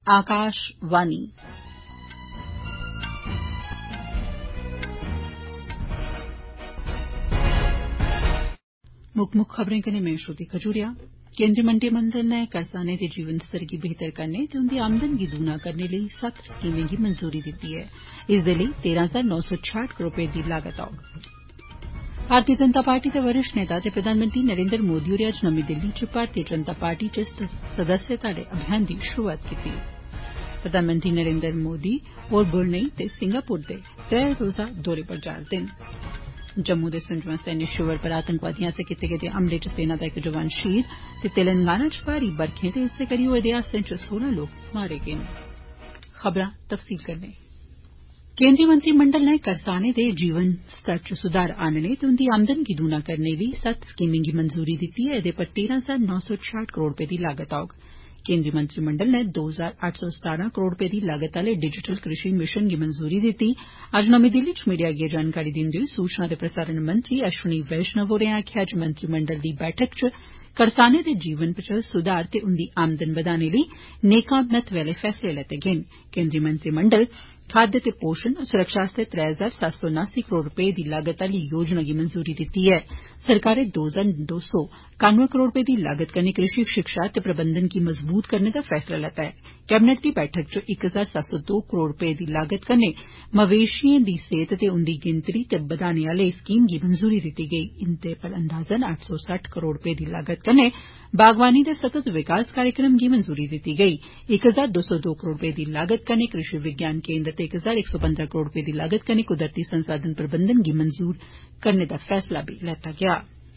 आकाशवाणी मुक्ख खबरें कन्नै में श्रुति खजूरिया। केंद्रीय मंत्रिमंडल नै करसानें दे जीवन स्तर गी बेहतर करने ते उंदी आमदन गी दूना करने लेई 7 स्कीमें गी मंजूरी दित्ती ऐ। इस दे लेई 13,966 करोड़ रपे दी लागत औग। भारतीय जनता पार्टी दे वरिष्ठ नेता ते प्रधानमंत्री नरेन्द्र मोदी होरें अज्ज नमीं दिल्ली च भारतीय जनता पार्टी च सदस्यता आले अभियान दी शुरूआत कीती। प्रधानमंत्री नरेन्द्र मोदी होर ब्रुनेई ते सिंगापुर दे 3 रोज़ा दौरे पर जा'रदे न। जम्मू दे संजमा सैन्य शिविर पर आतंकवादिएं आस्सेआ कीते गेदे हमले च सेना दा इक जवान शहीद ते तेलंगाना च भारी बरखें ते इसदे करी होए दे हादसें च 16 लोक मारे गे न। केंद्रीय मंत्रिमंडल नै करसानें दे जीवन स्तर च सुधार आनने ते उंदी आमदन गी दूना करने लेई 7 स्कीमें गी मंजूरी दित्ती ऐ। एदे पर 13,966 करोड़ रपे दी लागत औग। केंद्रीय मंत्रिमंडल नै 2,817 करोड़ रपे दी लागत आले डिजिटल कृषि मिशन गी मंजूरी दित्ती। अज्ज नमीं दिल्ली च मीडिया गी एह जानकारी दिंदे होई सूचना ते प्रसारण मंत्री अश्विनी वैष्णव होरें आक्खेआ जे मंत्रिमंडल दी बैठक च करसानें दे जीवन च सुधार ते उंदी आमदन बदाने लेई नेकां महत्वै आले फैसले लैते गे न। केंद्रीय मंत्रिमंडल खाद्य ते पोषण सुरक्षा आस्तै 3,779 करोड़ रपे दी लागत आली योजना गी मंजूरी दित्ती ऐ। सरकारै 2,291 करोड़ रपे दी लागत कन्नै कृषि शिक्षा ते प्रबंधन गी मजबूत करने दा फैसला लैता ऐ। कैबिनेट दी बैठक च 1,702 करोड़ रपे दी लागत कन्नै मवेशिएं दी सेहत ते उंदी गिनतरी गी बदाने आली स्कीम गी मंजूरी दित्ती गेई। इंदे पर अंदाजन 860 करोड़ रपे दी लागत कन्नै बागवानी दे सतत विकास कार्यक्रम गी मंजूरी दित्ती गेई। 1,202 करोड़ रपे दी लागत कन्नै कृषि विज्ञान केंद्र ते 1,115 करोड़ रपे दी लागत कन्नै कुदरती संसाधन प्रबंधन गी मंजूर करने दा फैसला बी लैता गेआ।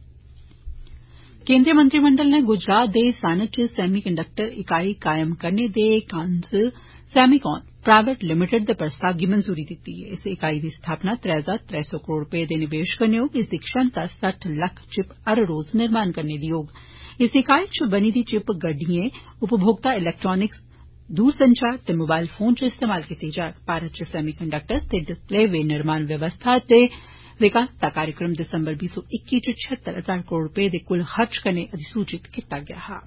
केंद्रीय मंत्रिमंडल नै गुजरात दे सानच च सैमी कंडक्टर इकाई कायम करने दे कांसल सैमीकॉन प्राईवेट लिमिटेड दे प्रस्ताव गी मंजूरी दित्ती ऐ। इस इकाई दी स्थापना 3,300 करोड़ रपे दे निवेश कन्नै होग। इसदी क्षमता 60 लक्ख चिप हर रोज निर्माण करने दी होग। इस इकाई च बनी दी चिप गड्डिएं उपभोक्ता इलैक्ट्रानिक्स दूरसंचार ते मोबाइल फोन च इस्तेमाल कीती जाग। भारत च सैमी कंडक्टर्स ते डिस्पले विनिर्माण व्यवस्था दे विकास दा कार्यक्रम दिसंबर 2021 च 76,000 करोड़ रपे दे कुल खर्च कन्नै अधिसूचित कीता गेआ हा।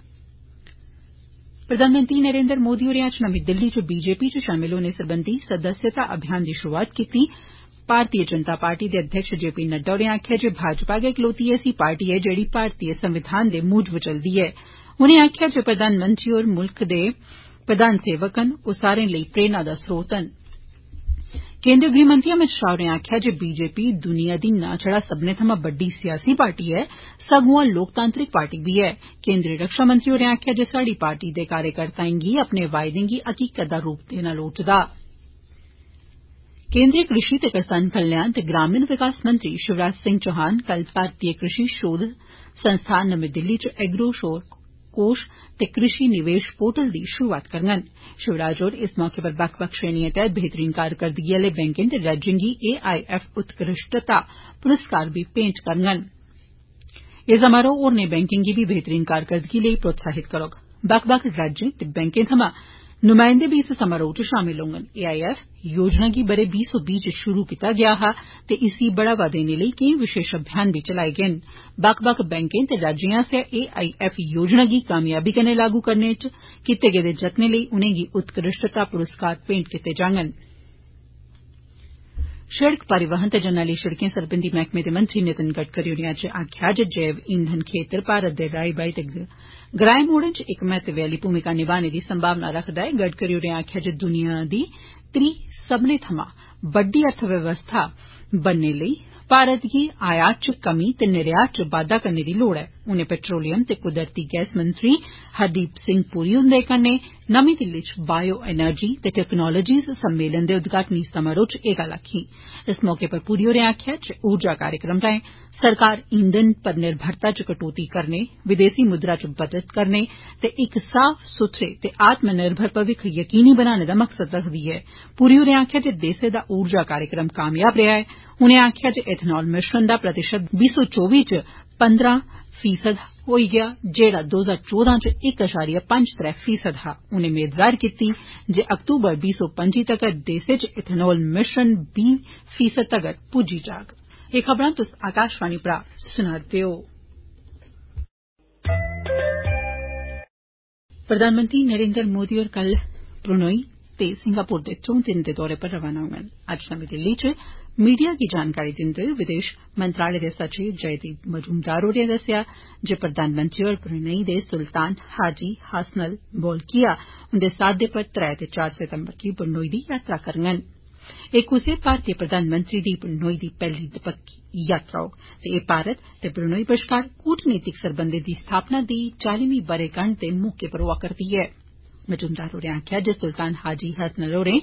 प्रधानमंत्री नरेन्द्र मोदी होरें अज्ज नमीं दिल्ली च बीजेपी च शामल होने सरबंधी सदस्यता अभियान दी शुरूआत कीती। भारतीय जनता पार्टी दे अध्यक्ष जे.पी. नड्डा होरें आक्खेआ जे भाजपा गै इकलौती ऐसी पार्टी ऐ जेड़ी भारतीय संविधान दे मूजब चलदी ऐ। उनें आक्खेआ जे प्रधानमंत्री होर मुल्ख दे प्रधान सेवक न। ओ सारें लेई प्रेरणा दा स्रोत न। केंद्रीय गृहमंत्री अमित शाह होरें आक्खेआ जे बीजेपी दुनिया दी ना छड़ा सब्बने थमां बड्डी सियासी पार्टी ऐ सगुआं लोकतांत्रिक पार्टी बी ऐ। केंद्रीय रक्षा मंत्री होरें आक्खेआ जे साहड़ी पार्टी दे कार्यकर्ताएं गी अपने वायदें गी हकीकत दा रूप देना लोड़चदा। केंद्रीय कृषि ते करसान कल्याण ते ग्रामीण विकास मंत्री शिवराज सिंह चौहान कल भारतीय कृषि शोध संस्थान नमीं दिल्ली च एग्रो कोष ते कृषि निवेश पोर्टल दी शुरूआत करङन। शिवराज होर इस मौके पर बक्ख बक्ख श्रेणिएं तैहत बेहतरीन कारकरदगी आले बैंकें ते राज्यें गी AIF उत्कृष्टता पुरस्कार बी भेंट करङन। एह् समारोह होरनें बैंकें गी बी बेहतरीन कारकरदगी लेई प्रोत्साहित करोग। बक्ख बक्ख राज्यें ते बैंकें थमां नुमायंदे बी इस समारोह च शामल होङन। AIF योजना गी ब'रे 2020 च शुरू कीता गेआ हा ते इसी बढ़ावा देने लेई केई विशेष अभियान बी चलाए गे न। बक्ख बक्ख बैंकें ते राज्यें आस्सेआ AIF योजना गी कामयाबी कन्नै लागू करने च कीते गेदे जतनें लेई उनेंगी उत्कृष्टता पुरस्कार भेंट कीते जाङन। सड़क परिवहन ते जरनैली सड़कें सरबंधी मैह्कमे दे मंत्री नितिन गडकरी होरें अज्ज आक्खेआ जे जैव ईंधन खेतर भारत दे राई बाई ते ग्राएं मोड़ें च इक महत्वै आली भूमिका निभाने दी संभावना रखदा ऐ। गडकरी होरें आक्खेआ जे दुनिया दी त्री सब्बने थमां बड्डी अर्थव्यवस्था बनने लेई भारत गी आयात च कमी ते निर्यात च बाद्दा करने दी लोड़ ऐ। उनें पेट्रोलियम ते कुदरती गैस मंत्री हरदीप सिंह पुरी हुन्दे कन्नै नमीं दिल्ली च बायो एनर्जी ते टैक्नोलोजीज़ सम्मेलन दे उदघाटनी समारोह च एह् गल्ल आक्खी। इस मौके पर पुरी होरें आक्खेआ जे ऊर्जा कार्यक्रम राएं सरकार ईंधन पर निर्भरता च कटौती करने विदेसी मुद्रा च बचत करने ते इक साफ सुथरे ते आत्म निर्भर भविक्ख यकीनी बनाने दा मकसद रखदी ऐ। पुरी होरें आक्खेआ जे देसै दा ऊर्जा कार्यक्रम कामयाब रेआ ऐ। उनें आक्खेआ जे एथनाल मिश्रण दा प्रतिशत 2024 च 15% होई गेआ जेड़ा 2014 च 1.53% हा। उनें मेद जाहिर कीती जे अक्तूबर 2025 तगर देसै च एथनाल मिश्रण 20% तगर पुज्जी जाग। एह् खबरां तुस आकाशवाणी परा सुना रदे ओ। प्रधानमंत्री नरेन्द्र मोदी होर कल ब्रुनेई ते सिंगापुर दे 3 दिन दे दौरे पर रवाना होङन। अज्ज नमीं दिल्ली च मीडिया गी जानकारी दिंदे होई विदेश मंत्रालय दे सचिव जयदीप मजूमदार होरें दस्सेआ जे प्रधानमंत्री होर ब्रुनेई दे सुल्तान हाजी हासनल बोलकिया हुंदे साद्दे पर 3 ते 4 सितम्बर गी ब्रुनेई दी यात्रा करङन। एह् कुसै भारतीय प्रधानमंत्री दी ब्रुनेई दी पैह्ली दपक्खी यात्रा होग ते एह् भारत ते ब्रुनेई बश्कार कूटनीतिक सरबंधें दी स्थापना दी 40मीं ब'रेगंड दे मौके पर होआ करदी ऐ। मजूमदार होरें आखेआ जे सुल्तान हाजी हसनल होरें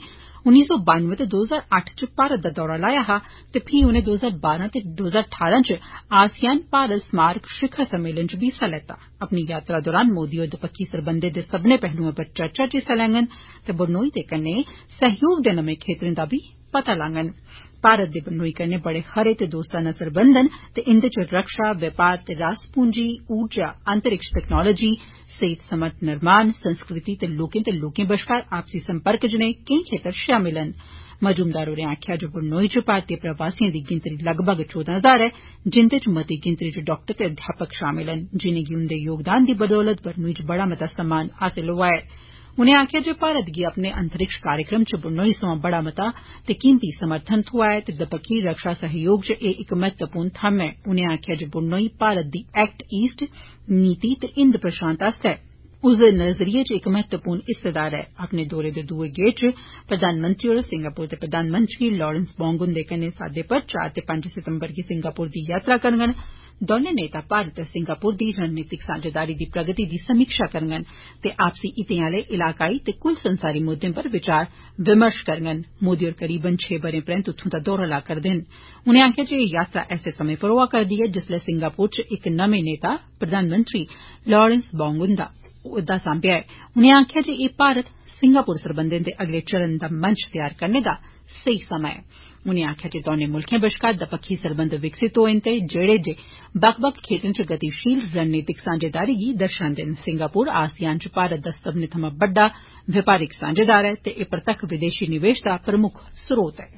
1992 ते 2008 च भारत दा दौरा लाया हा ते फ्ही उनें 2012 ते 2018 च आसियान भारत स्मारक शिखर सम्मेलन च बी हिस्सा लैता। अपनी यात्रा दौरान मोदी होर दपक्खी सरबंधें दे सब्बने पहलुएं पर चर्चा च हिस्सा लैङन ते ब्रुनेई दे कन्नै सहयोग दे नमें खेत्तरें दा बी पता लाङन। भारत दे ब्रुनेई कन्नै बड़े खरे ते दोस्ताना सरबंध न ते इंदे च रक्षा, बपार ते रास पूंजी, ऊर्जा, अंतरिक्ष तकनालोजी, सेहत समर्थ निर्माण, संस्कृति ते लोकें बश्कार आपसी संपर्क जनेह केई खेत्तर शामिल न। मजूमदार होरें आखेआ जे ब्रुनेई च भारतीय प्रवासिएं दी गिनतरी लगभग 14,000 ऐ जिंदे च मती गिनतरी च डाक्टर ते अध्यापक शामिल न जिनेंगी उंदे योगदान दी बदौलत ब्रुनेई च बड़ा मता सम्मान हासल होआ ऐ। उनें आखेआ जे भारत गी अपने अंतरिक्ष कार्यक्रम च ब्रुनेई सोयां बड़ा मता ते कीमती समर्थन थ्होआ ऐ ते दपक्खी रक्षा सहयोग च एह् इक महत्वपूर्ण थम्म ऐ। उनें आखेआ जे Brunei Bharat the act east नीति ते हिंद प्रशांत आस्तै उसदे नजरिये च इक महत्वपूर्ण हिस्सेदार ऐ। अपने दौरे दे दुए गेड़ च प्रधानमंत्री होर सिंगापुर दे प्रधानमंत्री लारेंस बोंग हुंदे कन्नै साद्दे पर 4 ते 5 सितम्बर गी सिंगापुर दी यात्रा करङन। दौनें नेता भारत ते सिंगापुर दी रणनीतिक सांझेदारी दी प्रगति दी समीक्षा करङन ते आपसी हितें आले इलाकाई ते कुल संसारी मुद्दें पर विचार विमर्श करङन। मोदी होर करीबन 6 ब'रें परैंत उत्थुं दा दौरा ला करदे न। उनें आखेआ जे एह् यात्रा ऐसे समें पर होआ करदी ऐ जिसलै सिंगापुर च इक नमें नेता प्रधानमंत्री लारेंस बोंग हुंदा ओह्दा सांभेआ ऐ। उनें आखेआ जे एह् भारत सिंगापुर सरबंधें दे अगले चरण दा मंच तैयार करने दा सेही समां ऐ। उनें आखेआ जे दौनें मुल्खें बश्कार दपक्खी सरबंध विकसित होए न जेह्ड़े जे बक्ख बक्ख खेत्रें च गतिशील रणनीतिक सांझेदारी गी दर्शांदे न। सिंगापुर आसियान च भारत दा सब्बने थमां बड्डा बपारिक सांझेदार ऐ ते एह् परतक्ख विदेशी निवेश दा प्रमुक्ख स्रोत ऐ।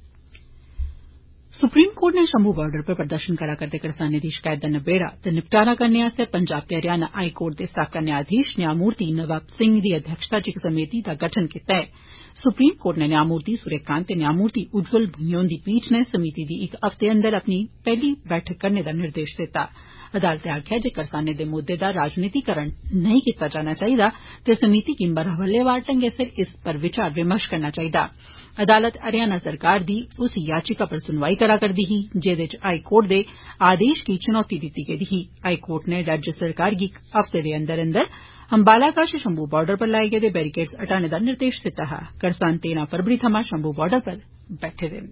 सुप्रीम कोर्ट नै जम्मू बार्डर पर प्रदर्शन करा करदे करसानें दी शकैत दा नबेड़ा ते निपटारा करने आस्तै पंजाब ते हरियाणा हाई कोर्ट दे साबका न्यायाधीश न्यायमूर्ति नवाब सिंह दी अध्यक्षता च इक समिति दा गठन कीता ऐ। सुप्रीम कोर्ट नै न्यायमूर्ति सूर्यकांत ते न्यायमूर्ति उज्जवल भुइयां हुंदी पीठ नै समिति दी इक हफ्ते अंदर अपनी पैह्ली बैठक करने दा निर्देश दित्ता। अदालतै आखेआ जे करसानें दे मुद्दे दा राजनीतिकरण नेईं कीता जाना चाहिदा ते समिति गी मरहलेवार ढंगै सिर इस पर विचार विमर्श करना चाहिदा। अदालत हरियाणा सरकार दी उस याचिका पर सुनवाई करा करदी ही जेदे च हाई कोर्ट दे आदेश गी चुनौती दित्ती गेदी ही। हाई कोर्ट नै राज्य सरकार गी इक हफ्ते दे अंदर अंदर अम्बाला कश शंभू बार्डर पर लाए गेदे बैरीकेड्स हटाने दा निर्देश दित्ता हा। करसान 13 फरवरी थमां शंभू बार्डर पर बैठे दे न।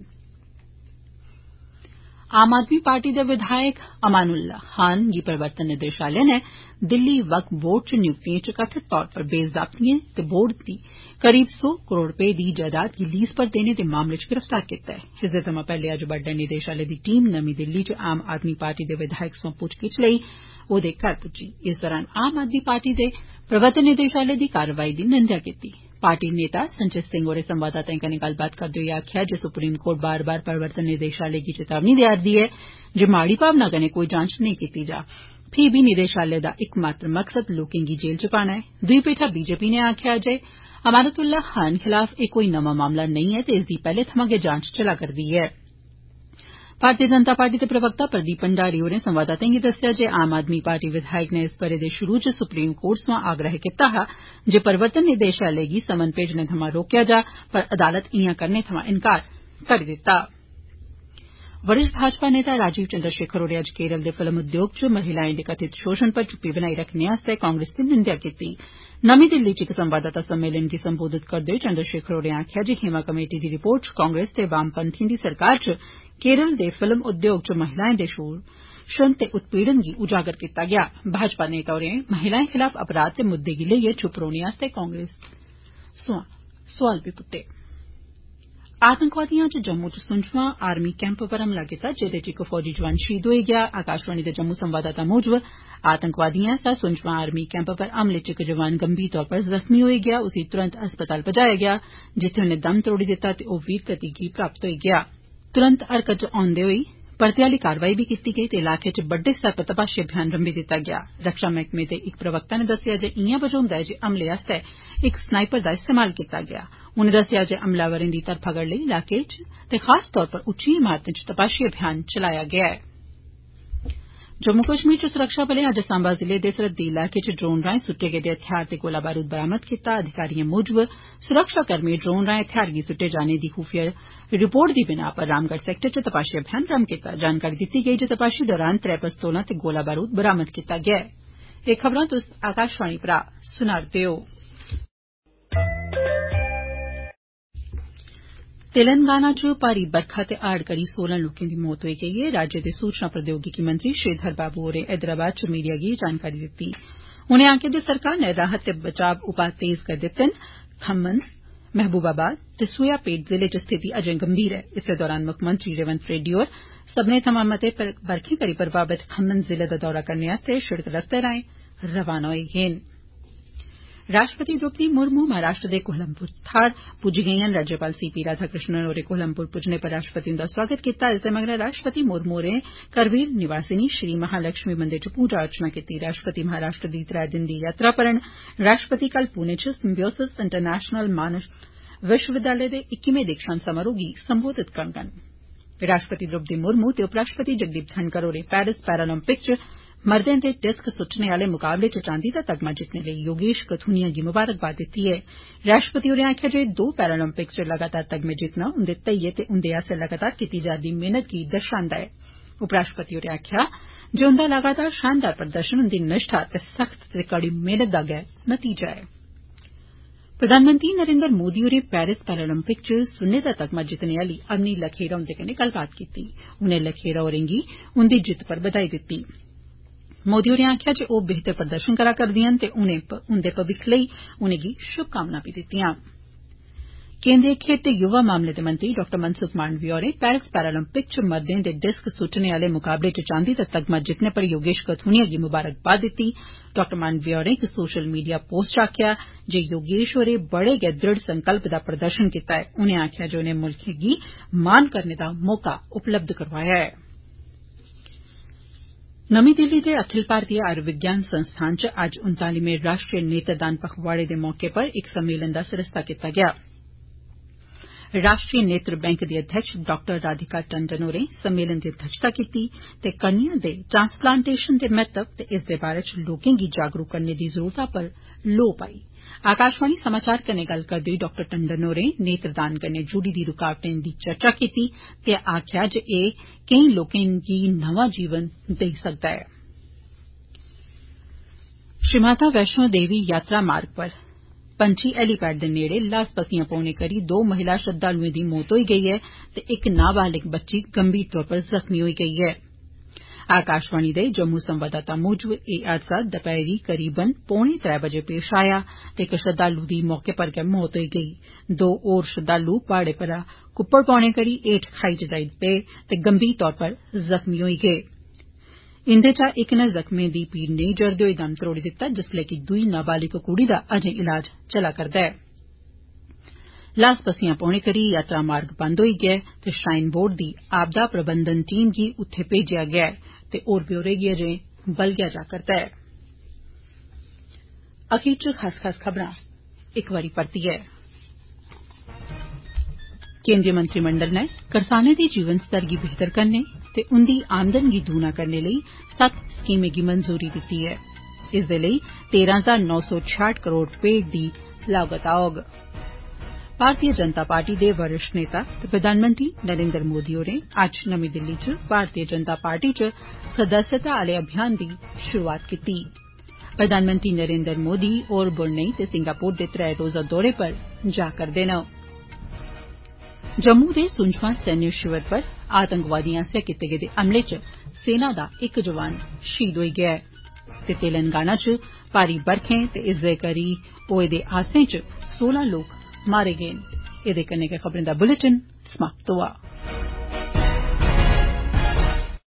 आम आदमी पार्टी दे विधायक अमानुल्लाह खान गी प्रवर्तन निदेशालय नै दिल्ली वक्फ बोर्ड च नियुक्तिएं च कथित तौर पर बेजाब्तिएं ते बोर्ड दी करीब 100 करोड़ रपे दी जायदाद गी लीज पर देने दे मामले च गिरफ्तार कीता ऐ। इसदे थमां पैह्ले अज्ज बड्डलै निदेशालय दी टीम नमीं दिल्ली च आम आदमी पार्टी दे विधायक सोयां पुच्छगिच्छ लेई ओह्दे घर पुज्जी। इस दौरान आम आदमी पार्टी दे प्रवर्तन निदेशालय दी कार्रवाई दी निंदेआ कीती। पार्टी नेता संजय सिंह होरें संवाददाताएं कन्नै गल्लबात करदे होई आखेआ जे सुप्रीम कोर्ट बार बार प्रवर्तन निदेशालय गी चेतावनी देआ'रदी ऐ जे माड़ी भावना कन्नै कोई जांच नेईं कीती जा। फ्ही बी निदेशालय दा इकमात्र मकसद लोकें गी जेल च पाना ऐ। दूई पेठा बीजेपी नै आखेआ जे अमानतुल्लाह खान खिलाफ एह् कोई नमां मामला नेईं ऐ ते इसदी पैह्ले थमां गै जांच चला करदी ऐ। भारतीय जनता पार्टी दे प्रवक्ता प्रदीप भंडारी होरें संवाददाताएं गी दस्सेआ जे आम आदमी पार्टी विधायक नै इस ब'रे दे शुरू च सुप्रीम कोर्ट सोयां आग्रह कीता हा जे प्रवर्तन निदेशालय गी समन भेजने थमां रोकेआ जा पर अदालत इयां करने थमां इन्कार करी दित्ता। वरिष्ठ भाजपा नेता राजीव चंद्रशेखर होरें अज्ज केरल दे फिल्म उद्योग च महिलाएं दे कथित शोषण पर चुप्पी बनाई रक्खने आस्तै कांग्रेस दी निंदेआ कीती। नमीं दिल्ली च इक संवाददाता सम्मेलन गी संबोधित करदे होई चंद्रशेखर होरें आखेआ जे हेमा कमेटी दी रिपोर्ट च कांग्रेस ते वामपंथिएं दी सरकार च केरल दे फिल्म उद्योग च महिलाएं दे शोषण ते उत्पीड़न गी उजागर कीता गेआ। भाजपा नेता होरें महिलाएं खिलाफ अपराध दे मुद्दे गी लेइयै चुप्प रौह्ने आस्तै कांग्रेस सोयां सोआल बी पुट्टे। आतंकवादिएं अज्ज जम्मू च सुंजवां आर्मी कैंप पर हमला कीता जेदे च इक फौजी जोआन शहीद होई गेआ। आकाशवाणी दे जम्मू संवाददाता मूजब आतंकवादिएं आस्सेआ सुंजवां आर्मी कैंप पर हमले च इक जोआन गंभीर तौर पर जख्मी होई गेआ। उसी तुरंत अस्पताल पजाया गेआ जित्थें उन्नै दम त्रोड़ी दित्ता ते ओह् वीर गति गी प्राप्त होई गेआ। तुरंत हरकत च औंदे होई परते आली कारवाई बी कीती गेई ते इलाके च बड्डे स्तर पर तपाशी अभियान रंभी दिता गेआ। रक्षा मैहकमे दे इक प्रवक्ता नै दस्सेआ जे इयां बजोंदा ऐ जे हमले आस्तै इक स्नाइपर दा इस्तेमाल कीता गेआ। उनें दस्सेआ जे हमलावरें दी धरफगड़ लेई इलाके च ते खास तौर पर उच्चिएं इमारतें च तपाशी अभियान चलाया गेआ ऐ। जम्मू कश्मीर च सुरक्षाबलें अज्ज सांबा जिले दे सरहदी इलाके च ड्रोन राएं सुट्टे गेदे हथियार ते गोला बारूद बरामद कीता। अधिकारिएं मूजब सुरक्षाकर्मिएं ड्रोन राएं हथियार गी सुट्टे जाने दी खुफिया रिपोर्ट दी बिनाह पर रामगढ़ सैक्टर च तपाशी अभियान रम्भ कीता। जानकारी दित्ती गेई जे तपाशी दौरान 3 पिस्तौलां ते गोला बारूद बरामद कीता गेआ ऐ। एह् खबरां तुस आकाशवाणी परा सुना'रदे ओ। तेलंगाना च भारी बरखा ते हाड़ करी 16 लोकें दी मौत होई गेई ऐ। राज्य दे सूचना प्रौद्योगिकी मंत्री श्रीधर बाबू होरें हैदराबाद च मीडिया गी एह् जानकारी दित्ती। उनें आखेआ जे सरकार नै राहत ते बचाव उपाऽ तेज करी दित्ते न। खम्मम महबूबाबाद ते सूयापेट जिले च स्थिति अजें गंभीर ऐ। इस्सै दौरान मुक्खमंत्री रेवंत रेड्डी होर सब्बने थमां मते बरखें करी प्रभावित खम्मम जिले दा दौरा करने आस्तै शिड़क रस्ते राएं रवाना होई गे न। राष्ट्रपति द्रौपदी मुर्मू महाराष्ट्र दे कोलमपुर थाहर पुज्जी गेइयां न। राज्यपाल सी पी राधाकृष्णन होरें कोलमपुर पुज्जने पर राष्ट्रपति हुंदा सोआगत कीता। इसदे मगरा राष्ट्रपति मुर्मू होरें करवीर निवासिनी श्री महालक्ष्मी मंदर च पूजा अर्चना कीती। राष्ट्रपति महाराष्ट्र दी 3 दिन दी यात्रा पर न। राष्ट्रपति कल पुणे च सिम्बयोसिस इंटरनेशनल मानव विश्वविद्यालय दे 21वें दीक्षांत समारोह गी संबोधित करङन। राष्ट्रपति द्रौपदी मुर्मू ते उपराष्ट्रपति जगदीप धनखड़ होरें पेरिस पैरालंपिक च मर्दें दे डिस्क सुट्टने आले मुकाबले च चांदी दा तगमा जित्तने लेई योगेश कथुनिया गी मुबारकबाद दित्ती ऐ। राष्ट्रपति होरें आखेआ जे 2 पैरालंपिक्स च लगातार तगमे जित्तना उंदे धैर्य ते उंदे आस्सेआ लगातार कीती जा'रदी मेहनत गी दर्शांदा ऐ। उपराष्ट्रपति होरें आखेआ जे उंदा लगातार शानदार प्रदर्शन उंदी निष्ठा ते सख्त ते कड़ी मेहनत दा गै नतीजा ऐ। प्रधानमंत्री नरेन्द्र मोदी होरें पेरिस पैरालंपिक च सुन्ने दा तगमा जित्तने आली अवनी लखेरा हुंदे कन्नै गल्लबात कीती। उनें लखेरा होरें गी उंदी जित्त पर बधाई दित्ती। मोदी होरें आखेआ जे ओह् बेहतर प्रदर्शन करा करदिआं न ते उंदे भविक्ख लेई उनेंगी शुभकामनां बी दित्तिआं। केन्द्रीय खेड्ड ते युवा मामले दे मंत्री डॉ मनसुख मांडविया होरें पेरिस पैरालंपिक च मर्दें दे डिस्क सुट्टने आले मुकाबले च चांदी दा तगमा जित्तने पर योगेश कथुनिया गी मुबारकबाद दित्ती। डॉ मांडविया होरें इक सोशल मीडिया पोस्ट च आखेआ जे योगेश होरें बड़े गै दृढ़ संकल्प दा प्रदर्शन कीता ऐ। उनें आखेआ जे उनें मुल्खै गी मान करने दा मौका उपलब्ध करोआया ऐ। नमीं दिल्ली दे अखिल भारतीय आयुर्विज्ञान संस्थान च अज्ज 39वें राष्ट्रीय नेत्रदान पखवाड़े दे मौके पर इक सम्मेलन दा सरिस्ता कीता गेआ। राष्ट्रीय नेत्र बैंक दी अध्यक्ष डॉ राधिका टंडन होरें सम्मेलन दी अध्यक्षता कीती ते कन्या दे ट्रांसप्लांटेशन दे महत्व ते इसदे बारै च लोकें गी जागरूक करने दी जरूरता पर लोऽ पाई। आकाशवाणी समाचार कन्नै गल्ल करदे होई डॉ टंडन होरें नेत्रदान कन्नै जुड़ी दी रुकावटें दी चर्चा कीती ते आखेआ जे एह् केईं लोकें गी नमां जीवन देई सकदा ऐ। श्री माता वैष्णो देवी यात्रा मार्ग पर पंछी हेलीपैड दे नेड़े ल्हास पस्सियां पौने करी 2 महिला श्रद्धालुएं दी मौत होई गेई ऐ ते इक नाबालिग बच्ची गंभीर तौर पर जख्मी होई गेई ऐ। आकाशवाणी दे जम्मू संवाददाता मूजब एह् हादसा दपैह्री करीबन 2:45 बजे पेश आया ते इक श्रद्धालु दी मौके पर गै मौत होई गेई। 2 होर श्रद्धालु प्हाड़े परा कुप्पड़ पौने करी हेठ खाई च जाई पे ते गंभीर तौर पर जख्मी होई गे। इंदे चा इक नै जख्में दी पीड़ नेईं जरदे होई दम त्रोड़ी दित्ता जिसलै कि दूई नाबालिग कुड़ी दा अजें इलाज चला करदा ऐ। ल्हास पस्सियां पौने करी यात्रा मार्ग बंद होई गेआ ते श्राइन बोर्ड दी आपदा प्रबंधन टीम गी उत्थे भेजेआ गेआ ते होर ब्यौरे गी अजें बलगेआ जा करदा ऐ। अखीर च खास खबरां इक बारी परतियै। केन्द्रीय मंत्रिमंडल नै करसानें दे जीवन स्तर गी बेहतर करने ते उंदी आमदन गी दूना करने लेई 7 स्कीमें गी मंजूरी दित्ती ऐ। इसदे लेई 13,966 करोड़ रपेऽ दी लागत औग। भारतीय जनता पार्टी दे वरिष्ठ नेता ते प्रधानमंत्री नरेन्द्र मोदी होरें अज्ज नमीं दिल्ली च भारतीय जनता पार्टी च सदस्यता आले अभियान दी शुरूआत कीती। प्रधानमंत्री नरेन्द्र मोदी होर ब्रुनेई ते सिंगापुर दे 3 रोजा दौरे पर जा करदे न। जम्मू दे सुंजवां सैन्य शिविर पर आतंकवादिएं आस्सेआ कीते गेदे हमले च सेना दा इक जवान शहीद होई गेआ ऐ ते तेलंगाना च भारी बरखें ते इसदे करी होए दे हादसें च 16 लोक मारे गे न। एह्दे कन्नै गै खबरें दा बुलेटिन समाप्त होआ।